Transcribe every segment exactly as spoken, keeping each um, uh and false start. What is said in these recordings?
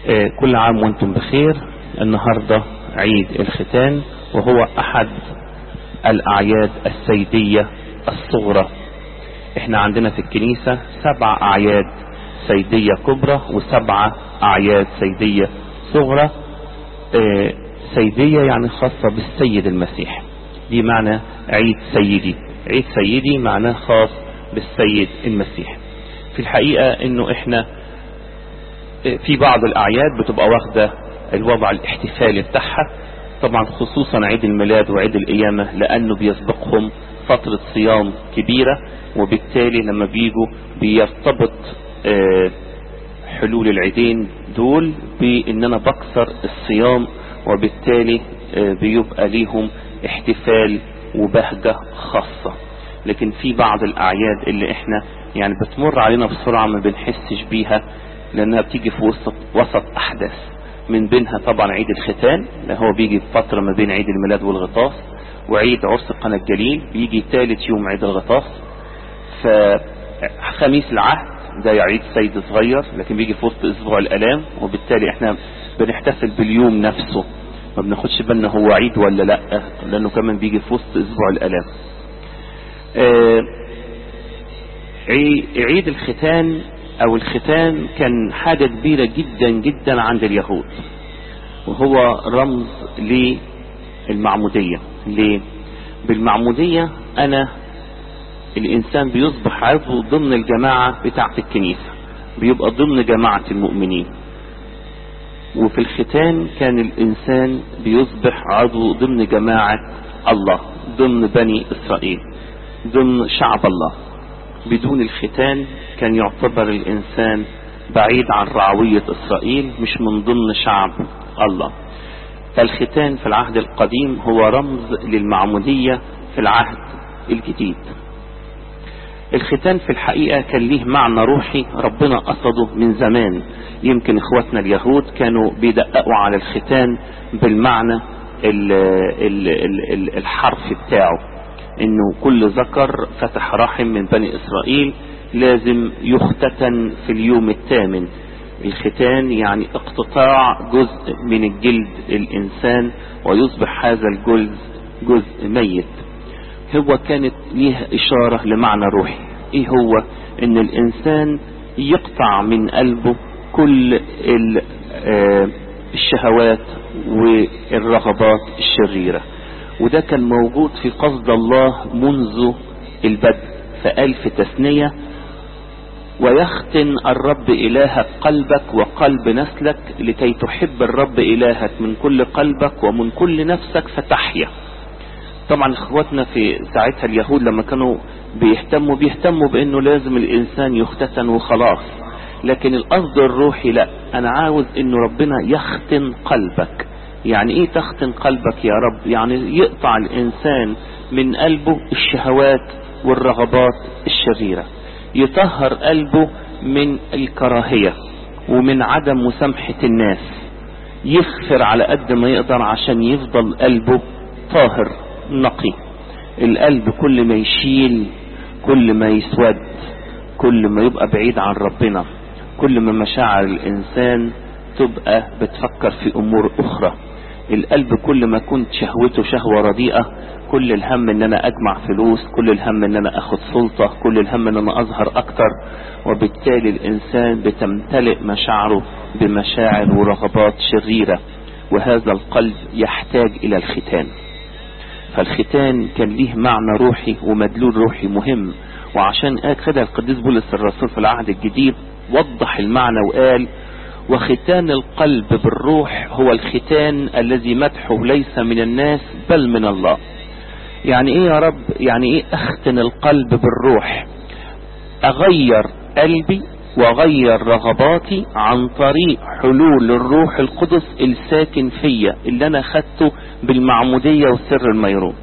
آه كل عام وانتم بخير. النهاردة عيد الختان، وهو احد الاعياد السيدية الصغرى. احنا عندنا في الكنيسة سبع اعياد سيدية كبرى وسبعة اعياد سيدية صغرى. آه سيدية يعني خاصة بالسيد المسيح، دي معنى عيد سيدي. عيد سيدي معناه خاص بالسيد المسيح. في الحقيقة انه احنا في بعض الاعياد بتبقى واخدة الوضع الاحتفالي بتاعها، طبعا خصوصا عيد الميلاد وعيد القيامة، لانه بيسبقهم فترة صيام كبيرة، وبالتالي لما بيجوا بيرتبط حلول العيدين دول بان انا بكسر الصيام، وبالتالي بيبقى ليهم احتفال وبهجة خاصة. لكن في بعض الاعياد اللي احنا يعني بتمر علينا بسرعة ما بنحسش بيها، لانها بتيجي في وسط وسط احداث. من بينها طبعا عيد الختان اللي هو بيجي في فترة ما بين عيد الميلاد والغطاس، وعيد عرس قنا الجليل بيجي ثالث يوم عيد الغطاس. فخميس العهد ده عيد سيد صغير لكن بيجي في وسط اسبوع الالام، وبالتالي احنا بنحتفل باليوم نفسه، ما بناخدش بالنا هو عيد ولا لا، لانه كمان بيجي في وسط اسبوع الالام. آه عيد الختان او الختان كان حاجة كبيرة جدا جدا عند اليهود، وهو رمز للمعمودية. ليه؟ بالمعمودية انا الانسان بيصبح عضو ضمن الجماعة بتاعة الكنيسة، بيبقى ضمن جماعة المؤمنين. وفي الختان كان الانسان بيصبح عضو ضمن جماعة الله، ضمن بني اسرائيل، ضمن شعب الله. بدون الختان كان يعتبر الانسان بعيد عن رعوية اسرائيل، مش من ضمن شعب الله. فالختان في العهد القديم هو رمز للمعمودية في العهد الجديد. الختان في الحقيقة كان ليه معنى روحي ربنا قصده من زمان. يمكن اخواتنا اليهود كانوا بيدققوا على الختان بالمعنى ال ال ال الحرف بتاعه، انه كل ذكر فتح رحم من بني اسرائيل لازم يختتن في اليوم الثامن. الختان يعني اقتطاع جزء من الجلد الانسان، ويصبح هذا الجلد جزء ميت. هو كانت ليها اشارة لمعنى روحي. ايه هو؟ ان الانسان يقطع من قلبه كل الشهوات والرغبات الشريرة، وده كان موجود في قصد الله منذ البدء. فقال في تثنية: ويختن الرب إلهك قلبك وقلب نسلك لكي تحب الرب إلهك من كل قلبك ومن كل نفسك فتحيا. طبعا اخواتنا في ساعتها اليهود لما كانوا بيهتموا بيهتموا بانه لازم الانسان يختتن وخلاص، لكن القصد الروحي لا، انا عاوز انه ربنا يختن قلبك. يعني ايه تختن قلبك يا رب؟ يعني يقطع الانسان من قلبه الشهوات والرغبات الشريرة، يطهر قلبه من الكراهية ومن عدم مسامحة الناس، يغفر على قد ما يقدر عشان يفضل قلبه طاهر نقي. القلب كل ما يشيل كل ما يسود، كل ما يبقى بعيد عن ربنا، كل ما مشاعر الانسان تبقى بتفكر في امور اخرى. القلب كل ما كنت شهوته شهوة رديئة، كل الهم ان انا اجمع فلوس، كل الهم ان انا اخد سلطة، كل الهم ان انا اظهر اكتر، وبالتالي الانسان بتمتلئ مشاعره بمشاعر ورغبات شريرة، وهذا القلب يحتاج الى الختان. فالختان كان ليه معنى روحي ومدلول روحي مهم، وعشان كده القديس بولس الرسول في العهد الجديد وضح المعنى وقال: وختان القلب بالروح هو الختان الذي مدحه ليس من الناس بل من الله. يعني ايه يا رب؟ يعني ايه اختن القلب بالروح؟ اغير قلبي واغير رغباتي عن طريق حلول الروح القدس الساكن فيا، اللي انا خدته بالمعمودية وسر الميرون.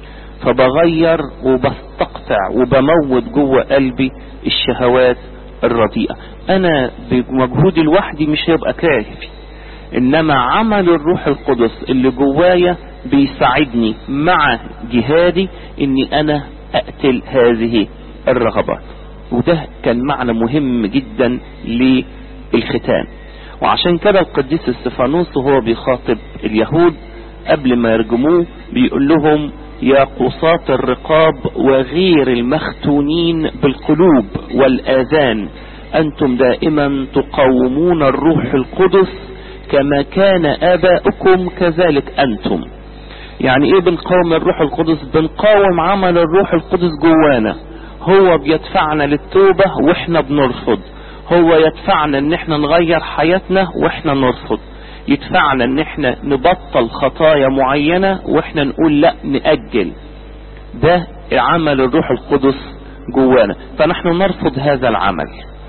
فبغير وبستقطع وبموت جوه قلبي الشهوات الرديئة. انا بمجهودي لوحدي مش هيبقى كافي، انما عمل الروح القدس اللي جوايا بيساعدني مع جهادي اني انا اقتل هذه الرغبات. وده كان معنى مهم جدا للختان. وعشان كده القديس استفانوس وهو بيخاطب اليهود قبل ما يرجموه بيقول لهم: يا قصاة الرقاب وغير المختونين بالقلوب والآذان، أنتم دائما تقاومون الروح القدس كما كان آباؤكم كذلك أنتم. يعني ايه بنقاوم الروح القدس؟ بنقاوم عمل الروح القدس جوانا، هو بيدفعنا للتوبة واحنا بنرفض، هو يدفعنا ان احنا نغير حياتنا واحنا نرفض، يدفعنا ان احنا نبطل خطايا معينة واحنا نقول لا نأجل. ده عمل الروح القدس جوانا، فنحن نرفض هذا العمل،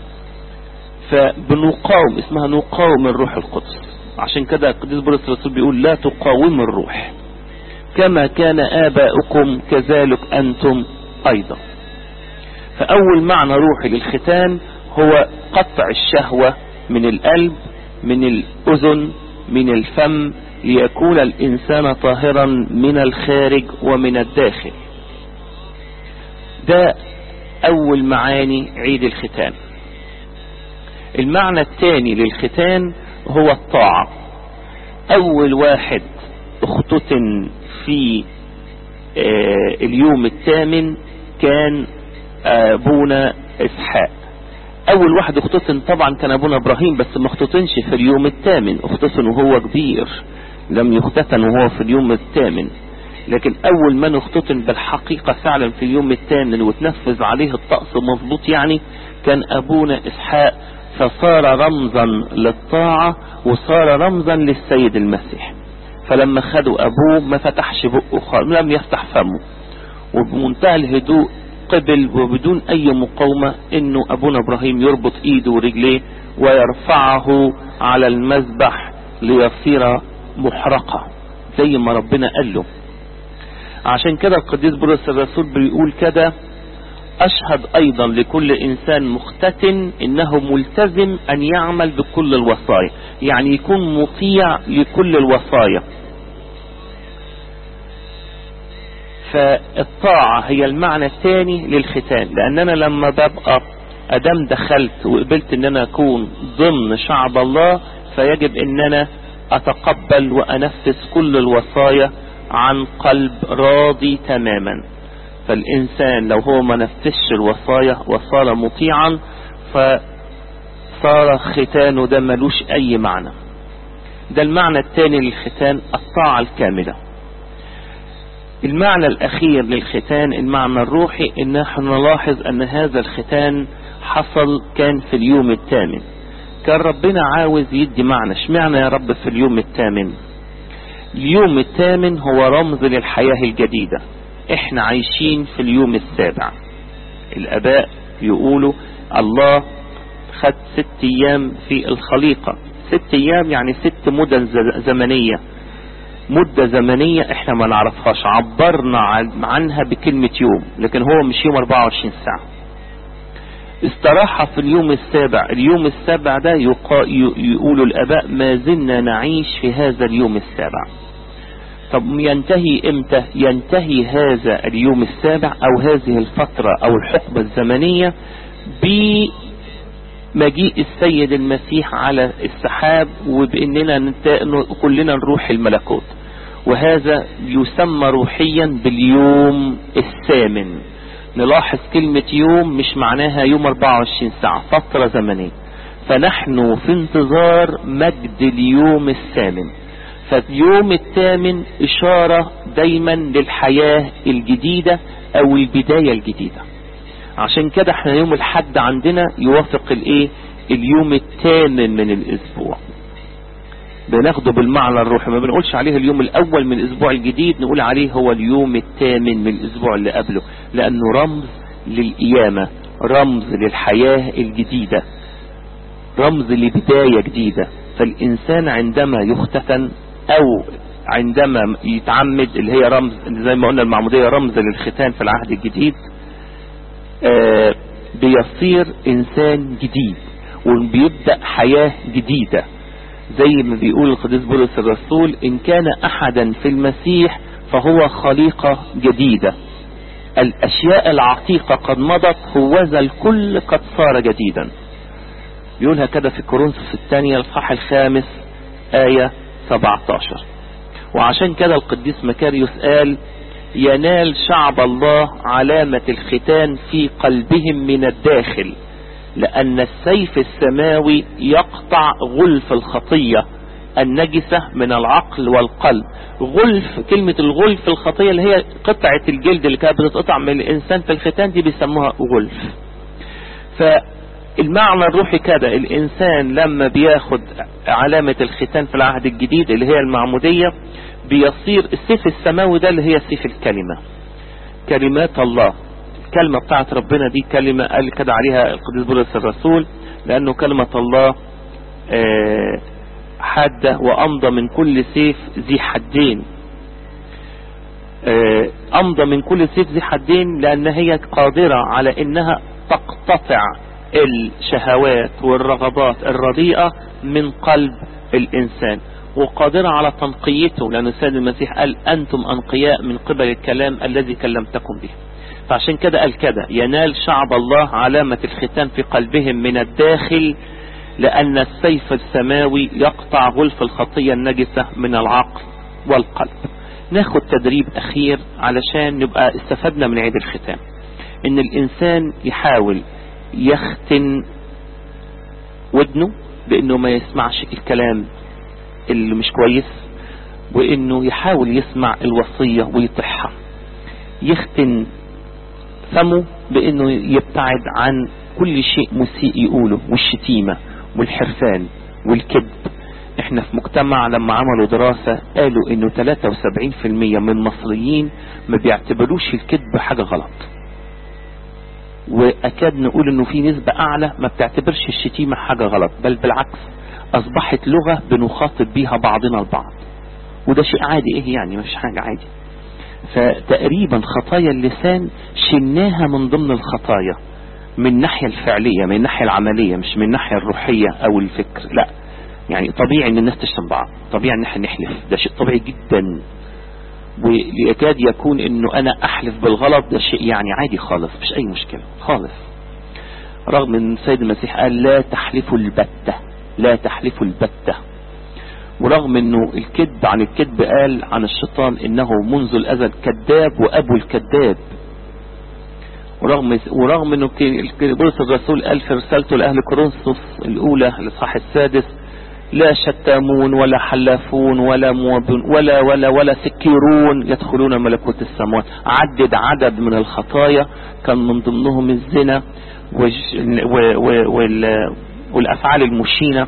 فبنقاوم، اسمها نقاوم الروح القدس. عشان كده القديس بولس الرسول بيقول: لا تقاوم الروح كما كان آباؤكم كذلك أنتم أيضا. فأول معنى روحي للختان هو قطع الشهوة من القلب، من الأذن، من الفم، ليكون الإنسان طاهرا من الخارج ومن الداخل. ده أول معاني عيد الختان. المعنى الثاني للختان هو الطاعة. أول واحد اختتن في آه اليوم الثامن كان أبونا إسحاق. أول واحد اختتن طبعا كان أبونا إبراهيم، بس ما اختتنش في اليوم الثامن، اختتن وهو كبير، لم يختتن وهو في اليوم الثامن. لكن أول من اختتن بالحقيقة فعلا في اليوم الثامن وتنفذ عليه الطقس مظبوط يعني كان أبونا إسحاق، فصار رمزا للطاعة وصار رمزا للسيد المسيح. فلما خدوا أبوه ما فتحش بقه، لم يفتح فمه، وبمنتهى الهدوء قبل وبدون أي مقاومة إنه أبونا إبراهيم يربط إيده ورجليه ويرفعه على المذبح ليصير محرقة زي ما ربنا قال له. عشان كده القديس بولس الرسول بيقول كده: أشهد أيضا لكل إنسان مختتن إنه ملتزم أن يعمل بكل الوصايا، يعني يكون مطيع لكل الوصايا. فالطاعة هي المعنى الثاني للختان، لأن أنا لما ببقى أدام دخلت وقبلت أن أنا أكون ضمن شعب الله، فيجب أن أنا أتقبل وأنفذ كل الوصايا عن قلب راضي تماما. فالإنسان لو هو ما نفذش الوصايا وصار مطيعا فصار ختانه ده ملوش أي معنى. ده المعنى الثاني للختان، الطاعة الكاملة. المعنى الأخير للختان المعنى الروحي، إن نحن نلاحظ أن هذا الختان حصل كان في اليوم الثامن. كان ربنا عاوز يدي معنى، اشمعنى يا رب في اليوم الثامن؟ اليوم الثامن هو رمز للحياة الجديدة. احنا عايشين في اليوم السابع. الآباء يقولوا الله خد ست ايام في الخليقة، ست ايام يعني ست مدن زمنية، مدة زمنية احنا ما نعرفهاش، عبرنا عنها بكلمة يوم، لكن هو مش يوم أربعة وعشرين ساعة. استراحة في اليوم السابع. اليوم السابع ده يقولوا الآباء ما زلنا نعيش في هذا اليوم السابع. طب ينتهي امتى؟ ينتهي هذا اليوم السابع او هذه الفترة او الحقبة الزمنية بمجيء السيد المسيح على السحاب، وباننا كلنا نروح الملكوت. وهذا يسمى روحيا باليوم الثامن. نلاحظ كلمة يوم مش معناها يوم أربعة وعشرين ساعة، فترة زمنية. فنحن في انتظار مجد اليوم الثامن. فاليوم الثامن إشارة دايما للحياة الجديدة أو البداية الجديدة. عشان كده احنا يوم الحد عندنا يوافق الايه؟ اليوم الثامن من الأسبوع. بناخده بالمعنى الروحي، ما بنقولش عليه اليوم الأول من الأسبوع الجديد، نقول عليه هو اليوم الثامن من الأسبوع اللي قبله، لأنه رمز للقيامة، رمز للحياة الجديدة، رمز لبداية جديدة. فالإنسان عندما يختتن او عندما يتعمد، اللي هي رمز زي ما قلنا المعمودية رمز للختان في العهد الجديد، آه بيصير انسان جديد وبيبدأ حياة جديدة. زي ما بيقول القديس بولس الرسول: ان كان احدا في المسيح فهو خليقة جديدة، الاشياء العتيقة قد مضت، هوذا الكل قد صار جديدا. بيقولها كده في كورنثوس الثانية الصح الخامس آية سبعة عشر. وعشان كده القديس مكاريوس قال ينال شعب الله علامة الختان في قلبهم من الداخل، لأن السيف السماوي يقطع غلف الخطية النجسة من العقل والقلب. غلف، كلمة الغلف الخطية اللي هي قطعة الجلد اللي كانت بتتقطع من الإنسان في الختان دي بيسموها غلف. فالمعنى الروحي كده الإنسان لما بياخد علامة الختان في العهد الجديد اللي هي المعمودية بيصير السيف السماوي ده اللي هي سيف الكلمة، كلمات الله. الكلمة بتاعت ربنا دي كلمة قال كده عليها القديس بولس الرسول لأنه كلمة الله حادة وأمضى من كل سيف ذي حدين. أمضى من كل سيف ذي حدين لأن هي قادرة على إنها تقتطع الشهوات والرغبات الرديئة من قلب الإنسان، وقادرة على تنقيته، لأن السيد المسيح قال أنتم أنقياء من قبل الكلام الذي كلمتكم به. فعشان كده قال كده ينال شعب الله علامة الختان في قلبهم من الداخل، لأن السيف السماوي يقطع غلف الخطية النجسة من العقل والقلب. ناخد تدريب أخير علشان نبقى استفدنا من عيد الختان، إن الإنسان يحاول يختن ودنه بإنه ما يسمعش الكلام اللي مش كويس، وإنه يحاول يسمع الوصية ويطيعها. يختن فمه بإنه يبتعد عن كل شيء مسيء يقوله، والشتيمة والحرفان والكذب. احنا في مجتمع لما عملوا دراسة قالوا انه ثلاثة وسبعين بالمئة من المصريين ما بيعتبروش الكذب حاجة غلط، واكاد نقول انه في نسبة اعلى ما بتعتبرش الشتيمة حاجة غلط، بل بالعكس اصبحت لغة بنخاطب بيها بعضنا البعض، وده شيء عادي. ايه يعني مش حاجة عادي. فتقريبا خطايا اللسان شلناها من ضمن الخطايا من الناحية الفعلية، من الناحية العملية، مش من الناحية الروحية او الفكر. لا، يعني طبيعي ان الناس تشتم بعض، طبيعي ان احنا نحلف، ده شيء طبيعي جدا، ويكاد يكون انه انا احلف بالغلط ده شيء يعني عادي خالص، مش اي مشكلة خالص. رغم ان السيد المسيح قال لا تحلفوا البتة، لا تحلفوا البتة. ورغم انه الكذب عن الكذب قال عن الشيطان انه منذ الازل كذاب وابو الكذاب. ورغم ورغم انه بولس الرسول قال في رسالته لاهل كورنثوس الاولى الاصحاح السادس لا شتامون ولا حلافون ولا موابون ولا ولا ولا سكيرون يدخلون ملكوت السماوات. عدد عدد من الخطايا كان من ضمنهم الزنا والافعال المشينة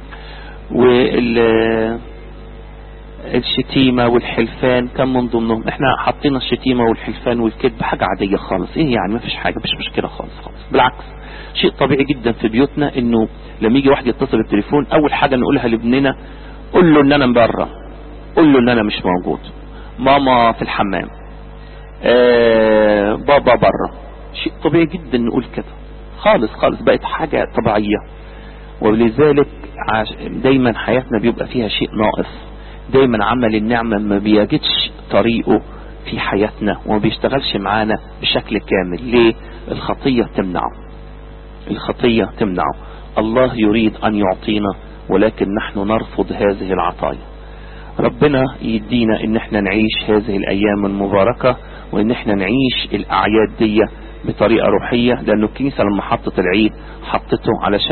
والشتيمة والحلفان كان من ضمنهم. احنا حطينا الشتيمة والحلفان والكذب حاجة عادية خالص. ايه يعني ما فيش حاجة، مش مشكلة خالص خالص، بالعكس شيء طبيعي جدا في بيوتنا. انه لما يجي واحد يتصل بالتليفون اول حاجة نقولها لابننا قول له ان انا مبرة، قول له ان انا مش موجود، ماما في الحمام، آه بابا برا. شيء طبيعي جدا نقول كده خالص خالص، بقت حاجة طبيعية. ولذلك دايما حياتنا بيبقى فيها شيء ناقص، دايما عمل النعمة ما بيجدش طريقه في حياتنا وما بيشتغلش معانا بشكل كامل. ليه؟ الخطية تمنعه، الخطية تمنعه. الله يريد أن يعطينا ولكن نحن نرفض هذه العطايا. ربنا يدينا ان احنا نعيش هذه الايام المباركة، وان احنا نعيش الاعياد دي بطريقة روحية، لانه الكنيسة لما حطت العيد حطته علشان